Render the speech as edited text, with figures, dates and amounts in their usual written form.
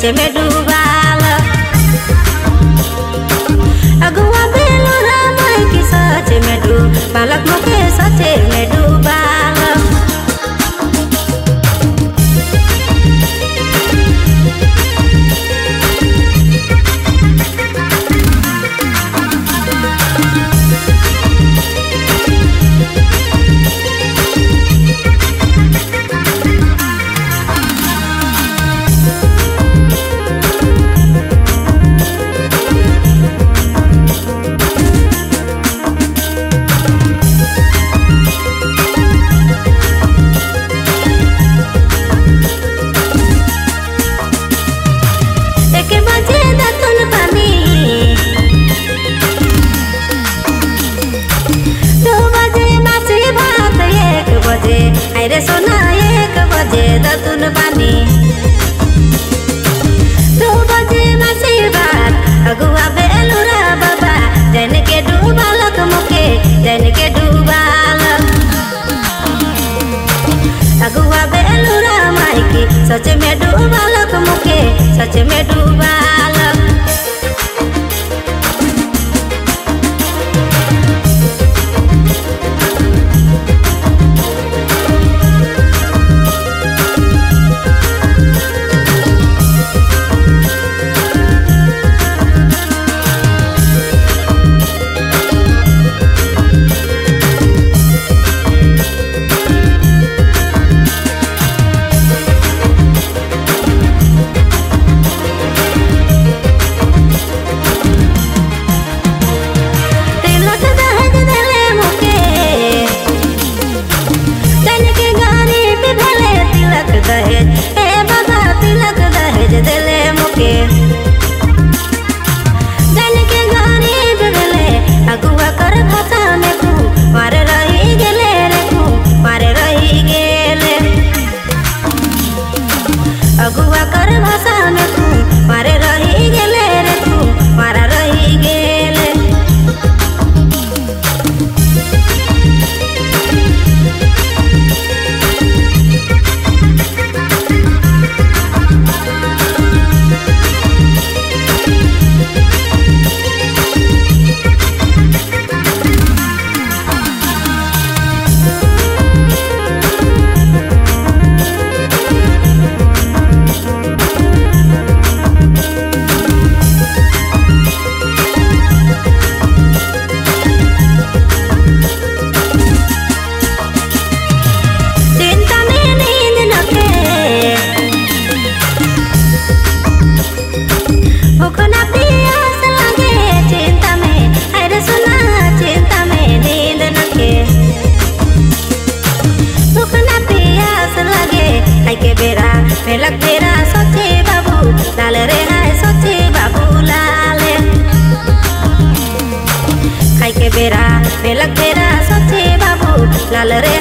में डूबाल अगुआ बेलूरा माई की सच में डूबालक मोके सचे में डूबाल अरे सोना 1 बजे दतुन पानी 2 बजे मासी बात अगुआ बेलूरा बाबा जैन के डूबालक मोके जैन के डूबालक अगुआ बेलूरा माई की सच में डूबालक मोके सच में डूबालक अगुआ कर भाषा में तू मारे रही गेले रे तू मारा रही गेले मेलक तेरा सोचे बाबू लाल रे हाय सोचे बाबू लाल खाई के बेरा मेलक तेरा सोचे बाबू लाल रे